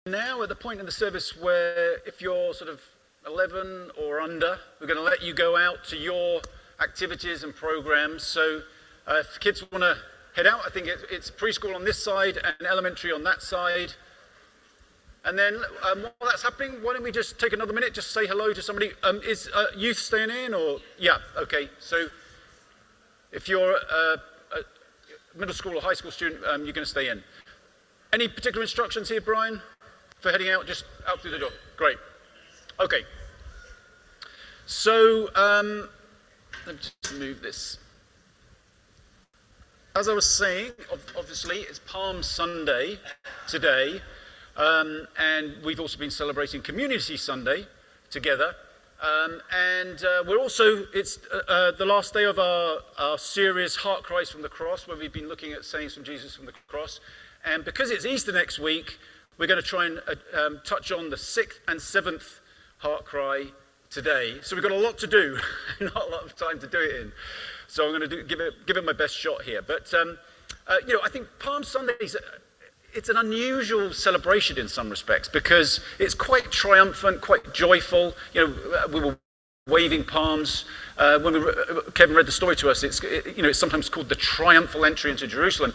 now at the point in the service where if you're sort of 11 or under, we're going to let you go out to your activities and programs. So if kids want to head out, I think it's preschool on this side and elementary on that side. And then while that's happening, why don't we just take another minute, just say hello to somebody. Is youth staying in or? Yeah, okay. So if you're a middle school or high school student, you're going to stay in. Any particular instructions here, Brian, for heading out, just out through the door? Great. Okay. So let me just move this. As I was saying, obviously, it's Palm Sunday today. And we've also been celebrating Community Sunday together. And we're also, it's the last day of our series, Heart Cries from the Cross, where we've been looking at sayings from Jesus from the cross. And because it's Easter next week, we're going to try and touch on the 6th and 7th Heart Cry today. So we've got a lot to do, not a lot of time to do it in. So I'm going to give it my best shot here. But, I think Palm Sunday it's an unusual celebration in some respects because it's quite triumphant, quite joyful. We were waving palms when Kevin read the story to us. It's sometimes called the triumphal entry into Jerusalem,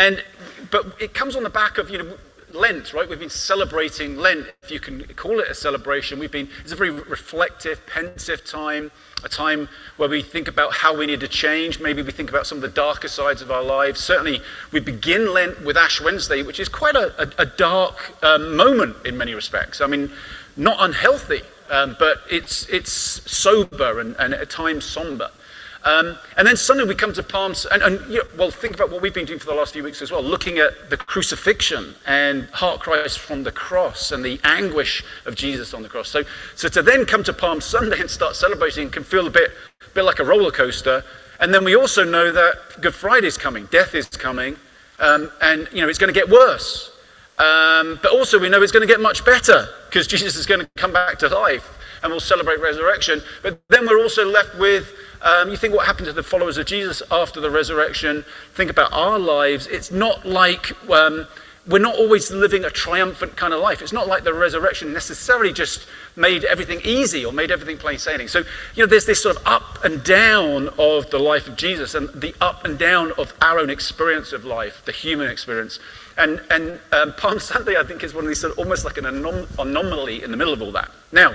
but it comes on the back of Lent, right? We've been celebrating Lent, if you can call it a celebration. It's a very reflective, pensive time, a time where we think about how we need to change. Maybe we think about some of the darker sides of our lives. Certainly, we begin Lent with Ash Wednesday, which is quite a dark moment in many respects. I mean, not unhealthy, but it's sober and at times somber. And then Sunday we come to Palms, think about what we've been doing for the last few weeks as well, looking at the crucifixion and heart cries from the cross and the anguish of Jesus on the cross. So to then come to Palm Sunday and start celebrating can feel a bit like a roller coaster. And then we also know that Good Friday's coming, death is coming, and it's going to get worse. But also we know it's going to get much better because Jesus is going to come back to life and we'll celebrate resurrection. But then we're also left with you think what happened to the followers of Jesus after the resurrection. Think about our lives. It's not like we're not always living a triumphant kind of life. It's not like the resurrection necessarily just made everything easy or made everything plain sailing. So, there's this sort of up and down of the life of Jesus and the up and down of our own experience of life, the human experience. And Palm Sunday, I think, is one of these sort of almost like an anomaly in the middle of all that. Now,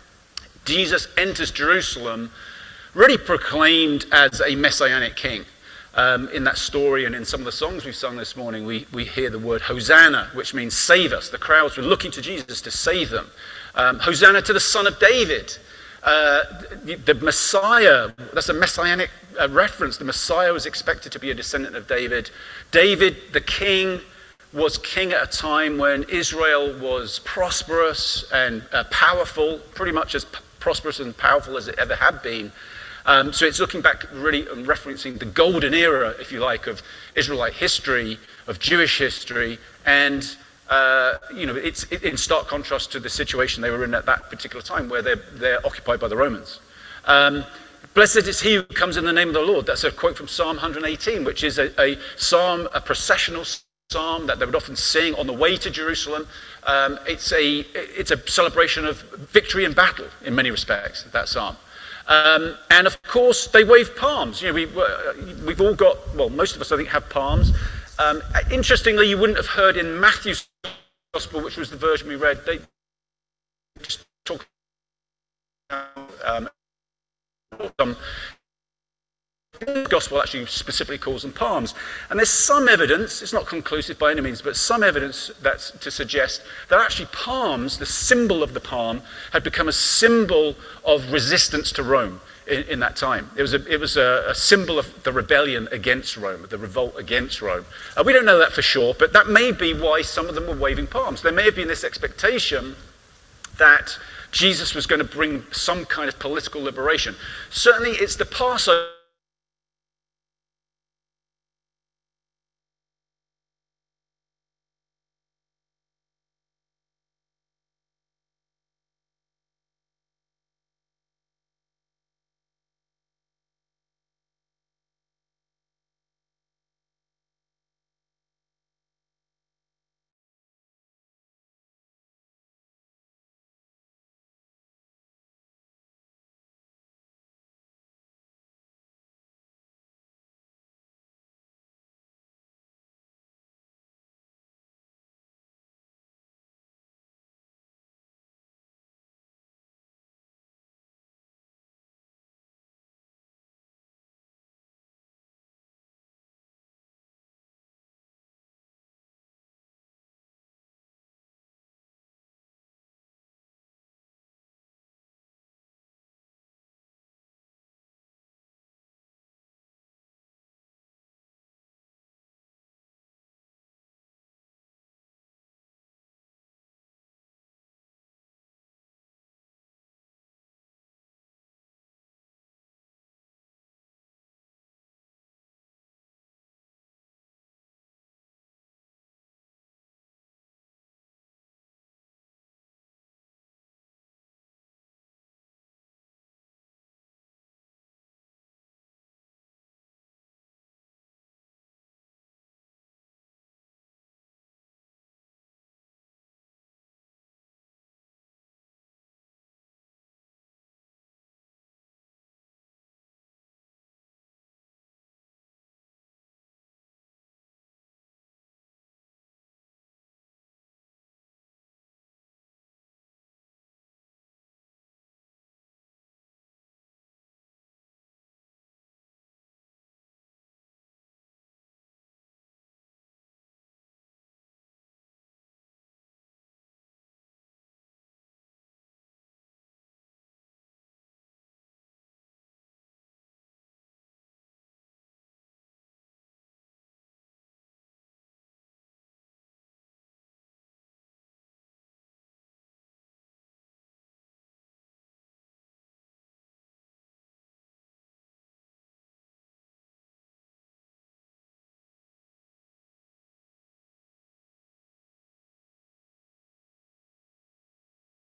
Jesus enters Jerusalem really proclaimed as a messianic king. In that story and in some of the songs we've sung this morning, we hear the word Hosanna, which means save us. The crowds were looking to Jesus to save them. Hosanna to the Son of David. The Messiah, that's a messianic reference. The Messiah was expected to be a descendant of David. David, the king, was king at a time when Israel was prosperous and powerful, pretty much as prosperous and powerful as it ever had been. So it's looking back really and referencing the golden era, if you like, of Israelite history, of Jewish history, and it's in stark contrast to the situation they were in at that particular time where they're occupied by the Romans. Blessed is he who comes in the name of the Lord. That's a quote from Psalm 118, which is a psalm, a processional psalm that they would often sing on the way to Jerusalem. It's a celebration of victory in battle in many respects, that psalm. And of course, they wave palms. We've all got, well, most of us, I think, have palms. Interestingly, you wouldn't have heard in Matthew's Gospel, which was the version we read, they just talk about the Gospel actually specifically calls them palms. And there's some evidence, it's not conclusive by any means, but some evidence that's to suggest that actually palms, the symbol of the palm, had become a symbol of resistance to Rome in that time. It was a symbol of the rebellion against Rome, the revolt against Rome. We don't know that for sure, but that may be why some of them were waving palms. There may have been this expectation that Jesus was going to bring some kind of political liberation. Certainly it's the Passover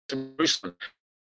Jerusalem.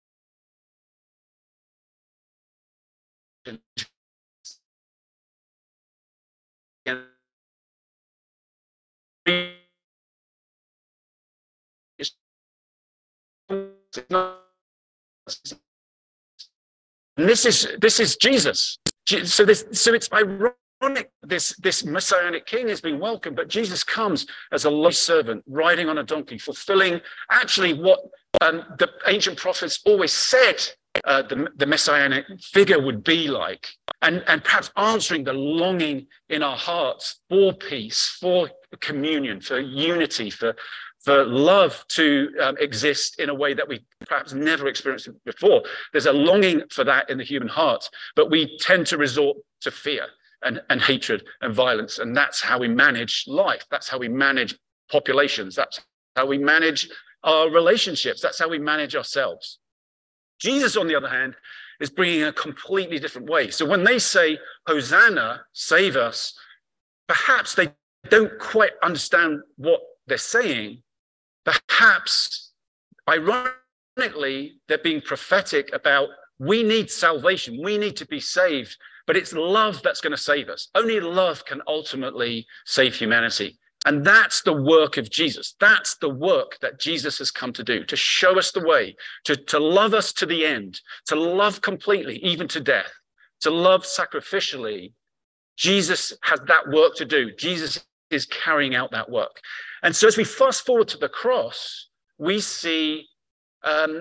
And this is Jesus. So it's ironic. This messianic king is being welcomed, but Jesus comes as a lowly servant, riding on a donkey, fulfilling actually what the ancient prophets always said the messianic figure would be like, and perhaps answering the longing in our hearts for peace, for communion, for unity, for love to exist in a way that we perhaps never experienced before. There's a longing for that in the human heart, but we tend to resort to fear and hatred and violence, and that's how we manage life. That's how we manage populations. That's how we manage our relationships. That's how we manage ourselves. Jesus, on the other hand, is bringing a completely different way. So when they say, Hosanna, save us, perhaps they don't quite understand what they're saying. Perhaps, ironically, they're being prophetic about we need salvation, we need to be saved, but it's love that's going to save us. Only love can ultimately save humanity. And that's the work of Jesus. That's the work that Jesus has come to do, to show us the way, to love us to the end, to love completely, even to death, to love sacrificially. Jesus has that work to do. Jesus is carrying out that work. And so as we fast forward to the cross, we see an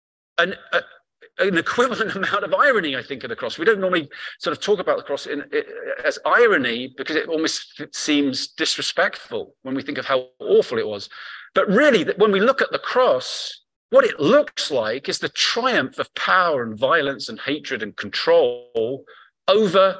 equivalent amount of irony, I think, of the cross. We don't normally sort of talk about the cross as irony because it almost seems disrespectful when we think of how awful it was. But really, when we look at the cross, what it looks like is the triumph of power and violence and hatred and control over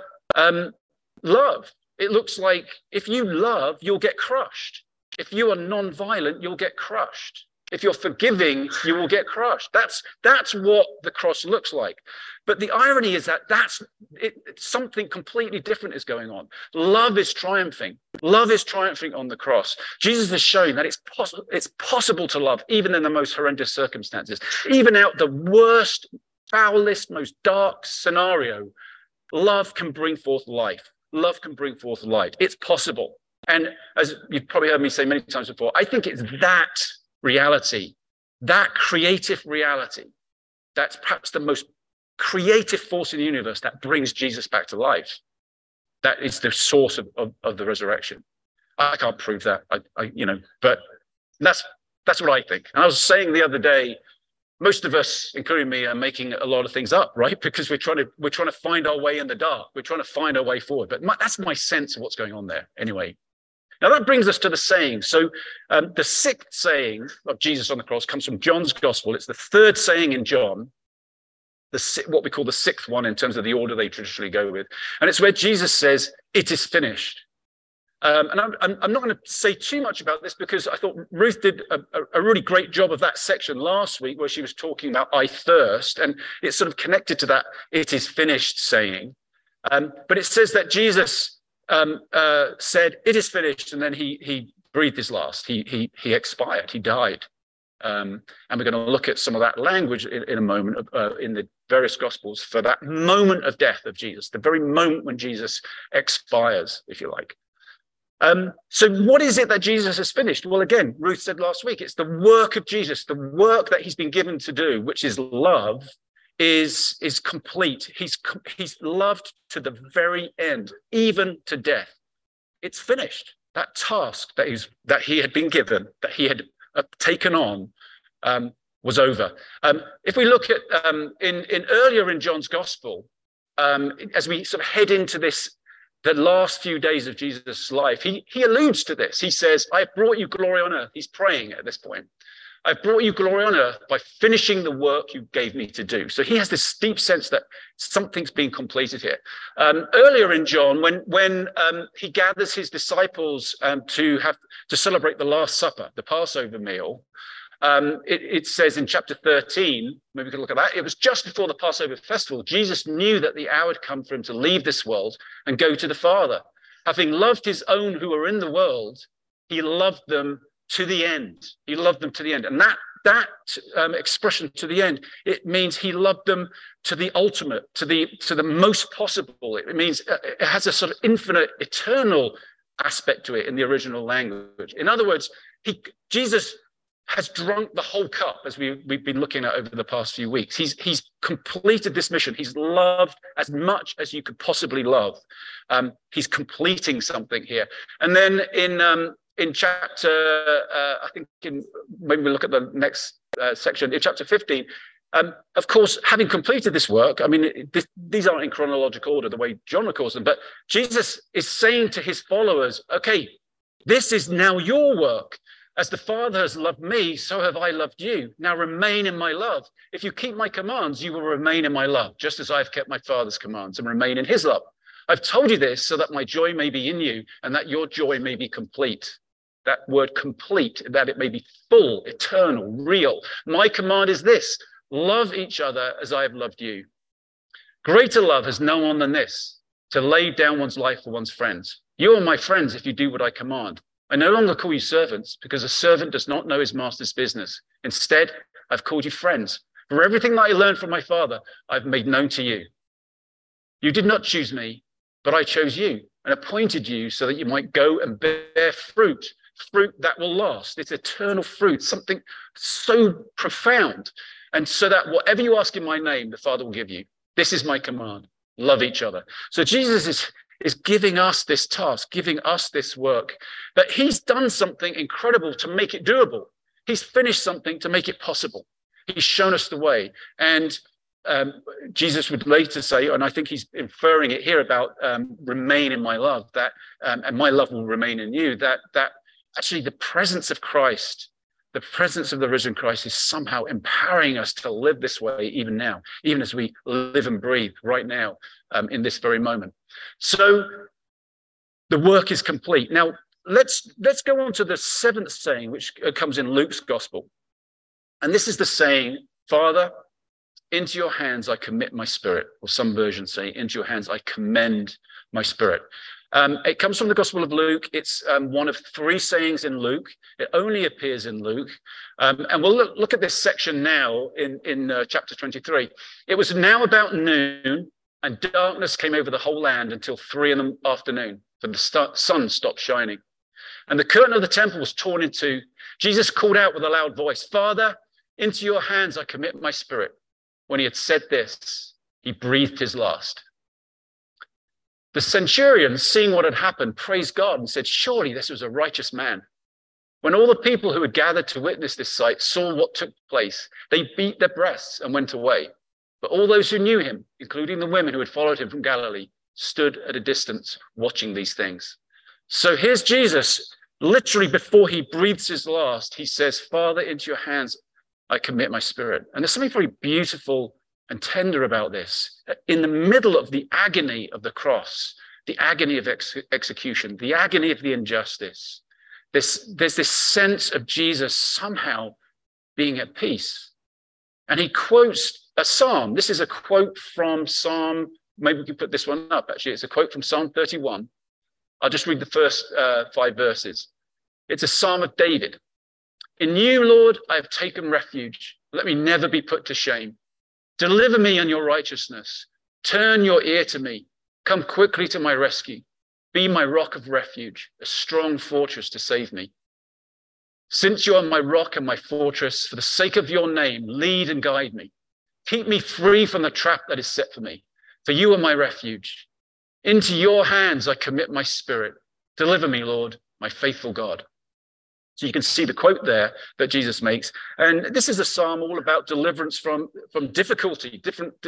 love. It looks like if you love, you'll get crushed. If you are non-violent, you'll get crushed. If you're forgiving, you will get crushed. That's what the cross looks like. But the irony is that something completely different is going on. Love is triumphing. Love is triumphing on the cross. Jesus is showing that it's possible to love even in the most horrendous circumstances. Even out the worst, foulest, most dark scenario, love can bring forth life. Love can bring forth light. It's possible. And as you've probably heard me say many times before, I think it's that reality, that creative reality, that's perhaps the most creative force in the universe that brings Jesus back to life. That is the source of the resurrection. I can't prove that, but that's what I think. And I was saying the other day, most of us, including me, are making a lot of things up, right? Because we're trying to find our way in the dark. We're trying to find our way forward. But that's my sense of what's going on there. Anyway, now that brings us to the saying. So the sixth saying of Jesus on the cross comes from John's Gospel. It's the third saying in John, what we call the sixth one in terms of the order they traditionally go with, and it's where Jesus says, "It is finished." And I'm not going to say too much about this because I thought Ruth did a really great job of that section last week where she was talking about I thirst, and it's sort of connected to that "it is finished" saying. But it says that Jesus said, "It is finished," and then he breathed his last. He expired. He died. And we're going to look at some of that language in a moment in the various Gospels for that moment of death of Jesus, the very moment when Jesus expires, if you like. So what is it that Jesus has finished? Well, again, Ruth said last week, it's the work of Jesus, the work that he's been given to do, which is love, is complete. He's loved to the very end, even to death. It's finished. That task that he had been given, that he had taken on, was over. If we look at earlier in John's Gospel, as we sort of head into the last few days of Jesus' life, he alludes to this. He says, "I brought you glory on earth." He's praying at this point. "I've brought you glory on earth by finishing the work you gave me to do." So he has this deep sense that something's being completed here. Earlier in John, when he gathers his disciples to celebrate the Last Supper, the Passover meal, it says in chapter 13, maybe we can look at that. It was just before the Passover festival. Jesus knew that the hour had come for him to leave this world and go to the Father. Having loved his own who were in the world, he loved them to the end. He loved them to the end. And that expression to the end, it means he loved them to the ultimate, to the most possible. It means it has a sort of infinite, eternal aspect to it in the original language. In other words, Jesus has drunk the whole cup, as we've been looking at over the past few weeks. He's completed this mission. He's loved as much as you could possibly love. He's completing something here. And then in chapter, I think when we look at the next section, in chapter 15, of course, having completed this work, I mean, these aren't in chronological order, the way John records them, but Jesus is saying to his followers, okay, this is now your work. As the Father has loved me, so have I loved you. Now remain in my love. If you keep my commands, you will remain in my love, just as I've kept my Father's commands and remain in his love. I've told you this so that my joy may be in you and that your joy may be complete. That word complete, that it may be full, eternal, real. My command is this: love each other as I have loved you. Greater love has no one than this, to lay down one's life for one's friends. You are my friends if you do what I command. I no longer call you servants, because a servant does not know his master's business. Instead, I've called you friends. For everything that I learned from my Father, I've made known to you. You did not choose me, but I chose you and appointed you so that you might go and bear fruit that will last. It's eternal fruit, something so profound. And so that whatever you ask in my name, the Father will give you. This is my command. Love each other. So Jesus is giving us this task, giving us this work. But he's done something incredible to make it doable. He's finished something to make it possible. He's shown us the way. And Jesus would later say, and I think he's inferring it here about remain in my love, that and my love will remain in you, that actually the presence of Christ, the presence of the risen Christ is somehow empowering us to live this way even now, even as we live and breathe right now in this very moment. So the work is complete. Now, let's go on to the seventh saying, which comes in Luke's gospel. And this is the saying, Father, into your hands I commit my spirit, or some versions say, into your hands I commend my spirit. It comes from the Gospel of Luke. It's one of three sayings in Luke. It only appears in Luke. And we'll look at this section now in chapter 23. It was now about noon, and darkness came over the whole land until 3 in the afternoon, for the sun stopped shining. And the curtain of the temple was torn in two. Jesus called out with a loud voice, Father, into your hands I commit my spirit. When he had said this, he breathed his last. The centurion, seeing what had happened, praised God and said, surely this was a righteous man. When all the people who had gathered to witness this sight saw what took place, they beat their breasts and went away. But all those who knew him, including the women who had followed him from Galilee, stood at a distance watching these things. So here's Jesus, literally before he breathes his last, he says, Father, into your hands I commit my spirit. And there's something very beautiful and tender about this. In the middle of the agony of the cross, the agony of execution, the agony of the injustice, there's this sense of Jesus somehow being at peace. And he quotes a psalm. This is a quote from Psalm, maybe we can put this one up, actually. It's a quote from Psalm 31. I'll just read the first 5 verses. It's a psalm of David. In you, Lord, I have taken refuge. Let me never be put to shame. Deliver me in your righteousness. Turn your ear to me. Come quickly to my rescue. Be my rock of refuge, a strong fortress to save me. Since you are my rock and my fortress, for the sake of your name, lead and guide me. Keep me free from the trap that is set for me, for you are my refuge. Into your hands I commit my spirit. Deliver me, Lord, my faithful God. So you can see the quote there that Jesus makes. And this is a psalm all about deliverance from difficulty,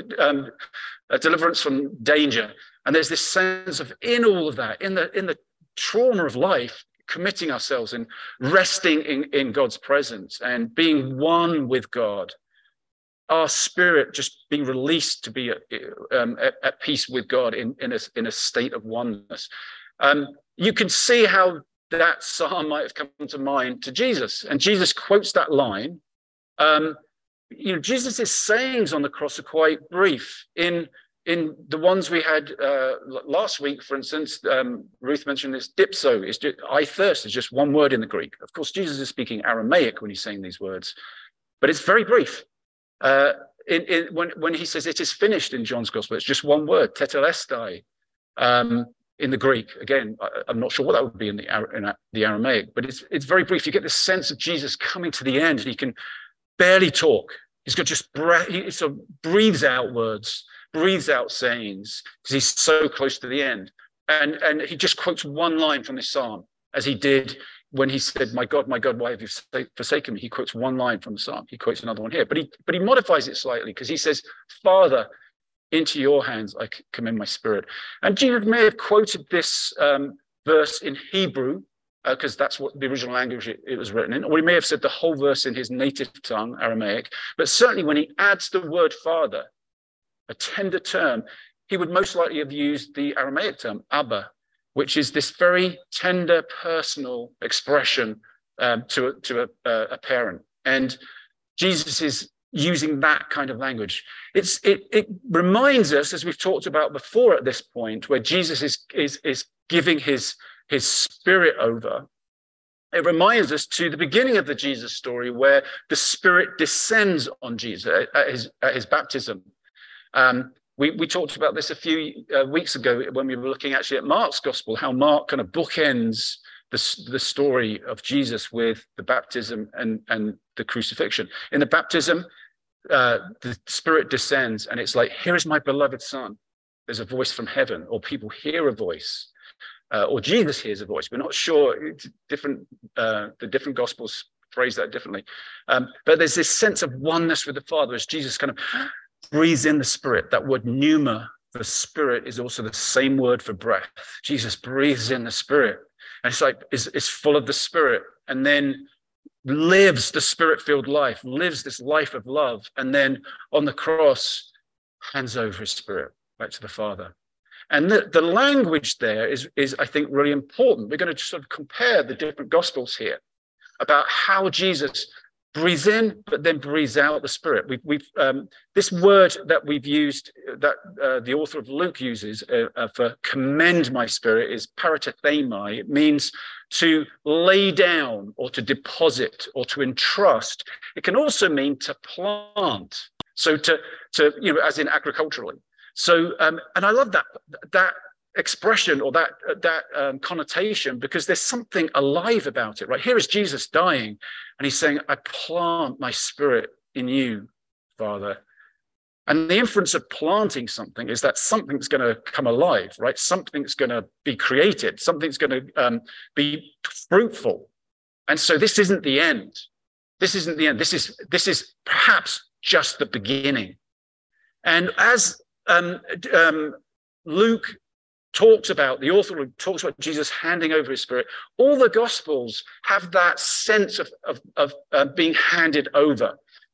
deliverance from danger. And there's this sense of, in all of that, in the trauma of life, committing ourselves and resting in God's presence and being one with God. Our spirit just being released to be at peace with God in a state of oneness. You can see how that psalm might have come to mind to Jesus. And Jesus quotes that line. Jesus' sayings on the cross are quite brief. In in the ones we had last week, for instance, Ruth mentioned this, dipso, is just, I thirst, is just one word in the Greek. Of course, Jesus is speaking Aramaic when he's saying these words, but it's very brief. When he says it is finished in John's Gospel, it's just one word, tetelestai, in the Greek. Again, I'm not sure what that would be in the Aramaic, but it's very brief. You get this sense of Jesus coming to the end, and he can barely talk. He's got just breath. He sort of breathes out words, breathes out sayings, because he's so close to the end. And he just quotes one line from this psalm, as he did when he said, my God, why have you forsaken me? He quotes one line from the psalm. He quotes another one here, but he modifies it slightly, because he says, Father, into your hands I commend my spirit. And Jesus may have quoted this verse in Hebrew, because that's what the original language it was written in, or he may have said the whole verse in his native tongue, Aramaic. But certainly when he adds the word Father, a tender term, he would most likely have used the Aramaic term, Abba, which is this very tender, personal expression to a parent. And Jesus is using that kind of language. It reminds us, as we've talked about before at this point, where Jesus is giving his spirit over. It reminds us to the beginning of the Jesus story, where the Spirit descends on Jesus at his baptism. We talked about this a few weeks ago when we were looking actually at Mark's Gospel, how Mark kind of bookends the story of Jesus with the baptism and the crucifixion. In the baptism, the Spirit descends, and it's like, here is my beloved Son. There's a voice from heaven, or people hear a voice, or Jesus hears a voice. We're not sure. It's different. The different Gospels phrase that differently. But there's this sense of oneness with the Father as Jesus kind of breathes in the Spirit. That word pneuma, the Spirit, is also the same word for breath. Jesus breathes in the Spirit, and it's like it's full of the Spirit, and then lives the Spirit-filled life, lives this life of love, and then on the cross hands over his Spirit back to the Father. And the language there is I think really important. We're going to sort of compare the different Gospels here about how Jesus breathes in, but then breathes out the Spirit. This word that we've used, that the author of Luke uses for commend my spirit, is paratethemai. It means to lay down, or to deposit, or to entrust. It can also mean to plant. So to as in agriculturally. So and I love that expression, or that connotation, because there's something alive about it. Right here is Jesus dying, and he's saying, I plant my Spirit in you, Father. And the inference of planting something is that something's going to come alive, right? Something's going to be created. Something's going to be fruitful. And so this isn't the end. This isn't the end. This is perhaps just the beginning. And as Luke talks about, the author talks about Jesus handing over his Spirit, all the Gospels have that sense of being handed over.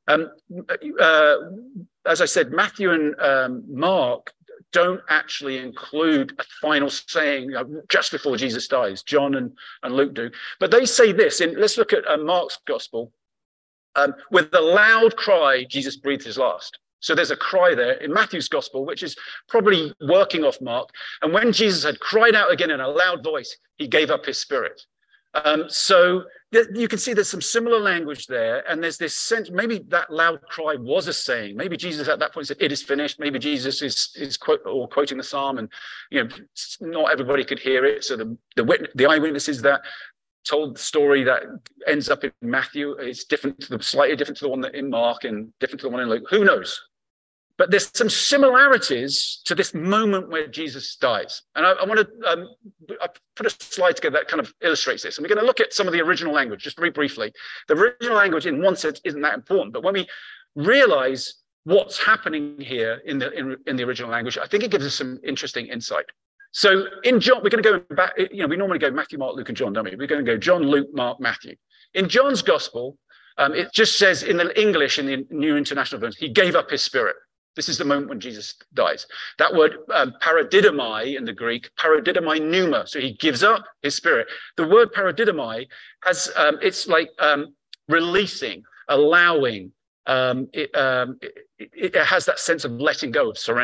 As I said, Matthew and Mark don't actually include a final saying just before Jesus dies. John and Luke do. But they say this, let's look at Mark's Gospel. With a loud cry, Jesus breathed his last. So there's a cry there in Matthew's Gospel, which is probably working off Mark. And when Jesus had cried out again in a loud voice, he gave up his spirit. So you can see there's some similar language there. And there's this sense, maybe that loud cry was a saying. Maybe Jesus at that point said, it is finished. Maybe Jesus is quoting the psalm, and not everybody could hear it. So the eyewitnesses that told the story that ends up in Matthew is slightly different to the one that in Mark, and different to the one in Luke. Who knows? But there's some similarities to this moment where Jesus dies. And I want to I put a slide together that kind of illustrates this. And we're going to look at some of the original language, just very briefly. The original language in one sense isn't that important, but when we realize what's happening here in the original language, I think it gives us some interesting insight. So in John, we're going to go back, we normally go Matthew, Mark, Luke, and John, don't we? We're going to go John, Luke, Mark, Matthew. In John's Gospel, it just says in the English, in the New International Version, he gave up his spirit. This is the moment when Jesus dies. That word paradidomai in the Greek, paradidomai pneuma. So he gives up his spirit. The word paradidomai has, it's like releasing, allowing. It has that sense of letting go, of surrender.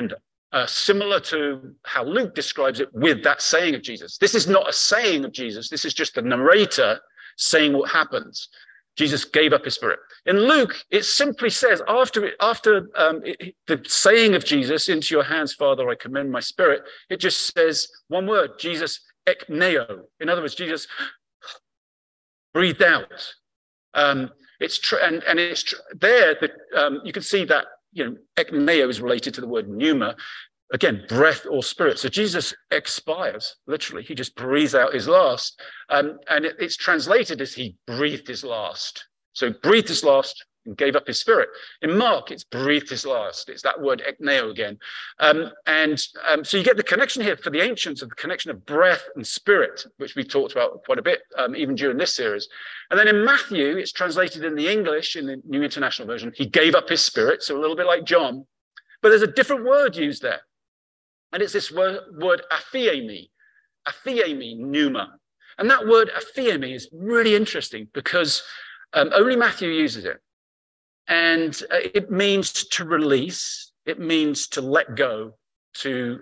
similar to how Luke describes it with that saying of Jesus. This is not a saying of Jesus. This is just the narrator saying what happens. Jesus gave up his spirit. In Luke, it simply says, after the saying of Jesus, into your hands, Father, I commend my spirit, it just says one word, Jesus ekneo. In other words, Jesus breathed out. It's there that you can see that, ekneo is related to the word pneuma. Again, breath or spirit. So Jesus expires, literally. He just breathes out his last. And it's translated as he breathed his last. So breathed his last and gave up his spirit. In Mark, it's breathed his last. It's that word ekneo again. So you get the connection here for the ancients of the connection of breath and spirit, which we talked about quite a bit, even during this series. And then in Matthew, it's translated in the English, in the New International Version, he gave up his spirit. So a little bit like John. But there's a different word used there. And it's this word aphiemi, pneuma. And that word aphiemi is really interesting because only Matthew uses it. And it means to release, it means to let go, to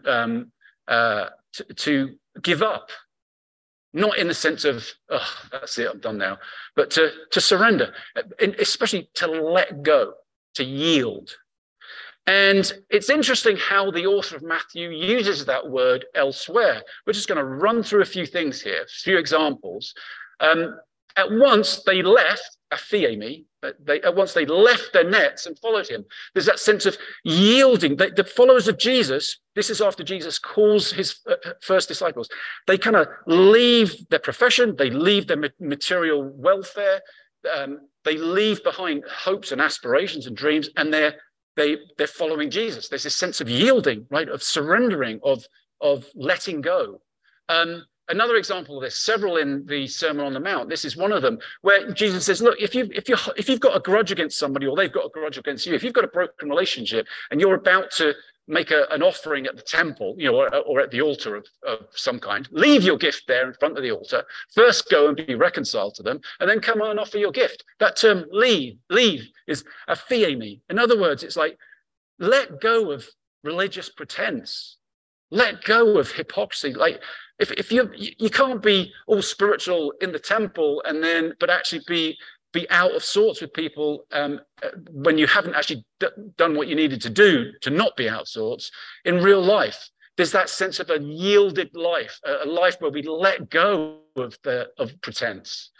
give up. Not in the sense of, oh, that's it, I'm done now, but to surrender, especially to let go, to yield. And it's interesting how the author of Matthew uses that word elsewhere. We're just going to run through a few things here, a few examples. At once they left, aphiemi, at once they left their nets and followed him. There's that sense of yielding. The followers of Jesus, this is after Jesus calls his first disciples, they kind of leave their profession, they leave their material welfare, they leave behind hopes and aspirations and dreams, and they're following Jesus. There's this sense of yielding, right, of surrendering, of letting go. Another example of this, several in the Sermon on the Mount. This is one of them, where Jesus says, "Look, if you've got a grudge against somebody, or they've got a grudge against you, if you've got a broken relationship, and you're about to make an offering at the temple, or at the altar of some kind, leave your gift there in front of the altar. First, go and be reconciled to them, and then come and offer your gift." That term "leave" is aphiemi. In other words, it's like let go of religious pretense, let go of hypocrisy. Like if you can't be all spiritual in the temple but actually be out of sorts with people when you haven't actually done what you needed to do to not be out of sorts in real life. There's that sense of a yielded life, a life where we let go of pretense.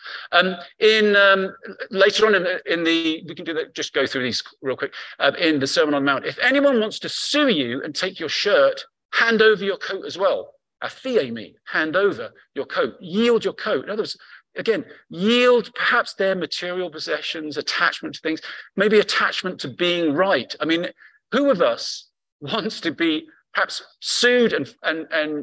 Later on we can do that. Just go through these real quick. In the Sermon on the Mount, if anyone wants to sue you and take your shirt, hand over your coat as well. Aphiemi, hand over your coat, yield your coat. In other words, again, yield perhaps their material possessions, attachment to things, maybe attachment to being right. I mean, who of us wants to be perhaps sued and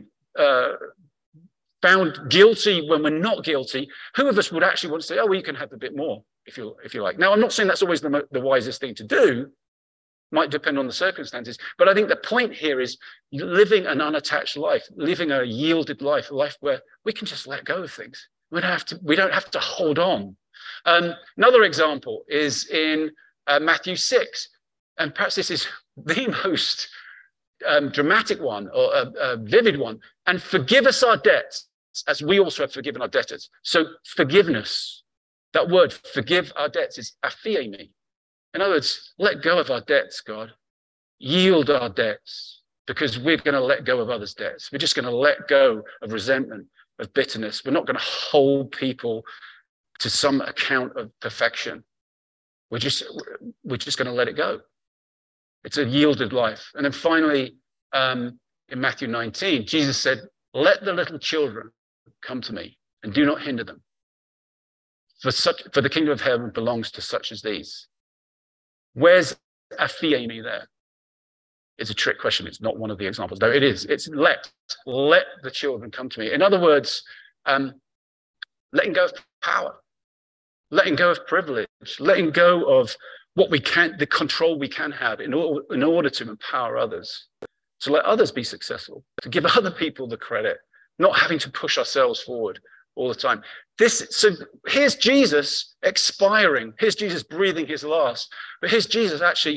found guilty when we're not guilty? Who of us would actually want to say, "Oh, well, you can have a bit more if you like"? Now, I'm not saying that's always the wisest thing to do. Might depend on the circumstances, but I think the point here is living an unattached life, living a yielded life, a life where we can just let go of things. We don't have to hold on. Another example is in Matthew 6, and perhaps this is the most dramatic one, or a vivid one. "And forgive us our debts, as we also have forgiven our debtors." So forgiveness, that word "forgive our debts" is aphiemi. In other words, let go of our debts, God. Yield our debts, because we're going to let go of others' debts. We're just going to let go of resentment, of bitterness. We're not going to hold people to some account of perfection. We're just going to let it go. It's a yielded life. And then finally, in Matthew 19, Jesus said, "Let the little children come to me, and do not hinder them. For the kingdom of heaven belongs to such as these." Where's aphiemi there? It's a trick question. It's not one of the examples. No, it is. It's let the children come to me. In other words, letting go of power, letting go of privilege, letting go of what we can, the control we can have in order to empower others, to let others be successful, to give other people the credit, not having to push ourselves forward all the time. So here's Jesus expiring. Here's Jesus breathing his last. But here's Jesus actually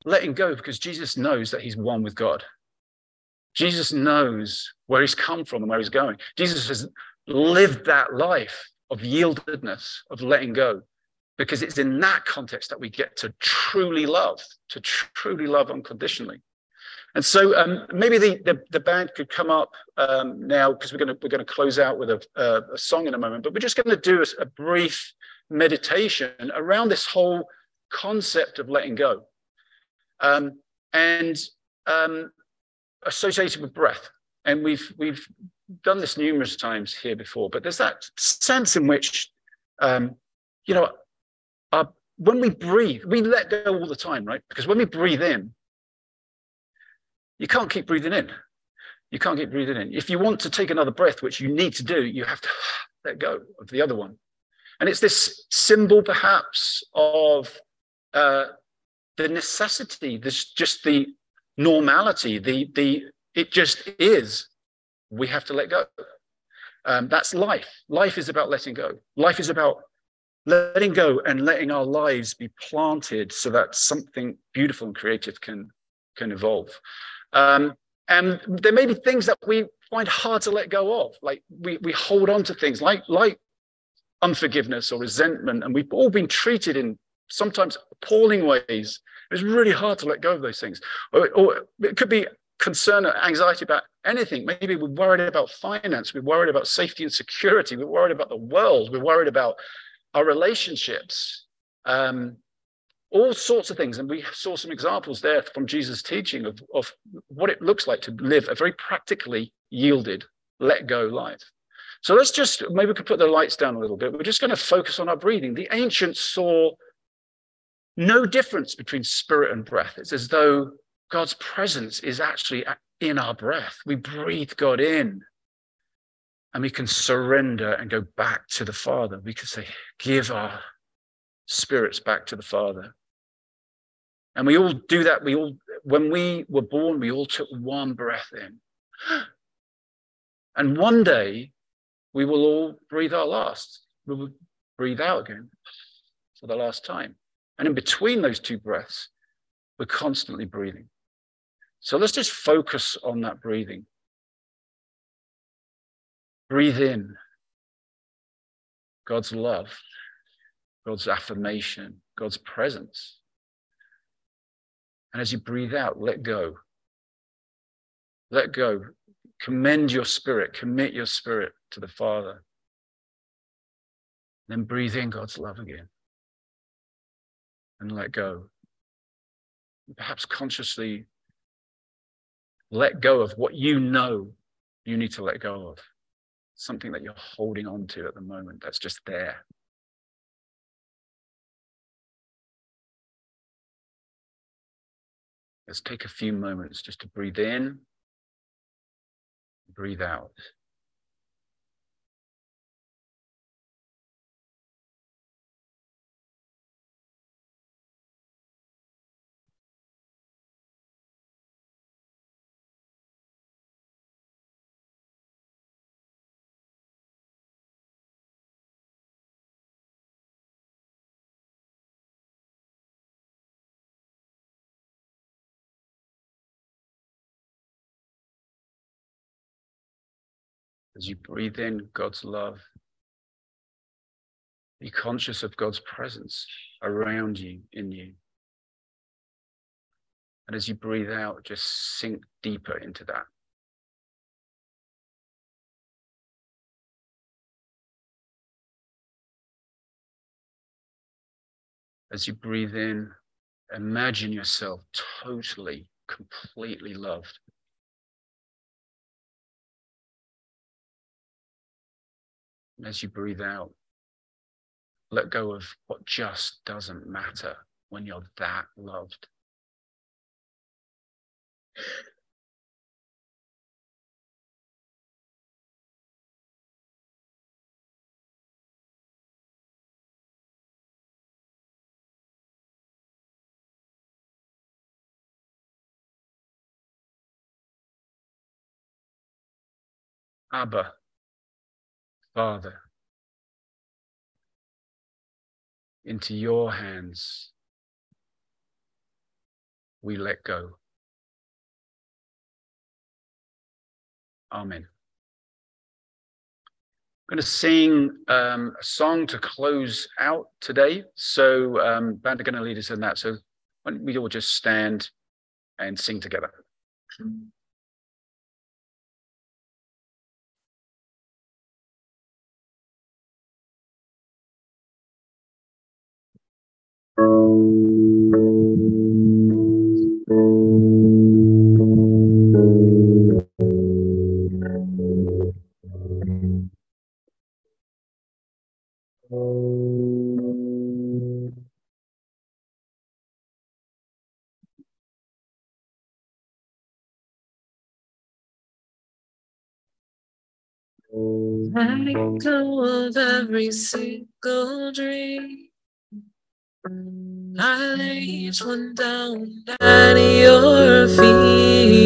letting go because Jesus knows that he's one with God. Jesus knows where he's come from and where he's going. Jesus has lived that life of yieldedness, of letting go, because it's in that context that we get to truly love unconditionally. And so maybe the band could come up now, because we're going to close out with a song in a moment. But we're just going to do a brief meditation around this whole concept of letting go, and associated with breath. And we've done this numerous times here before. But there's that sense in which, when we breathe, we let go all the time, right? Because when we breathe in, you can't keep breathing in. You can't keep breathing in. If you want to take another breath, which you need to do, you have to let go of the other one. And it's this symbol, perhaps, of the necessity, just the normality, it just is. We have to let go. That's life. Life is about letting go. Life is about letting go and letting our lives be planted so that something beautiful and creative can evolve. And there may be things that we find hard to let go of, like we hold on to things like unforgiveness or resentment, and we've all been treated in sometimes appalling ways. It's really hard to let go of those things. Or it could be concern or anxiety about anything. Maybe we're worried about finance, we're worried about safety and security, we're worried about the world, we're worried about our relationships, all sorts of things. And we saw some examples there from Jesus' teaching of what it looks like to live a very practically yielded, let go life. So let's just, maybe we could put the lights down a little bit. We're just going to focus on our breathing. The ancients saw no difference between spirit and breath. It's as though God's presence is actually in our breath. We breathe God in, and we can surrender and go back to the Father. We can say, give our spirits back to the Father. And we all do that. When we were born, we all took one breath in. And one day, we will all breathe our last. We will breathe out again for the last time. And in between those two breaths, we're constantly breathing. So let's just focus on that breathing. Breathe in God's love, God's affirmation, God's presence. And as you breathe out, let go. Let go. Commend your spirit, commit your spirit to the Father. Then breathe in God's love again. And let go. Perhaps consciously let go of what you know you need to let go of. Something that you're holding on to at the moment that's just there. Let's take a few moments just to breathe in, breathe out. As you breathe in God's love, be conscious of God's presence around you, in you. And as you breathe out, just sink deeper into that. As you breathe in, imagine yourself totally, completely loved. And as you breathe out, let go of what just doesn't matter when you're that loved. Abba, Father, into your hands we let go. Amen. I'm going to sing a song to close out today. So band are going to lead us in that. So why don't we all just stand and sing together. Let go of every single dream. I lay each one down at your feet.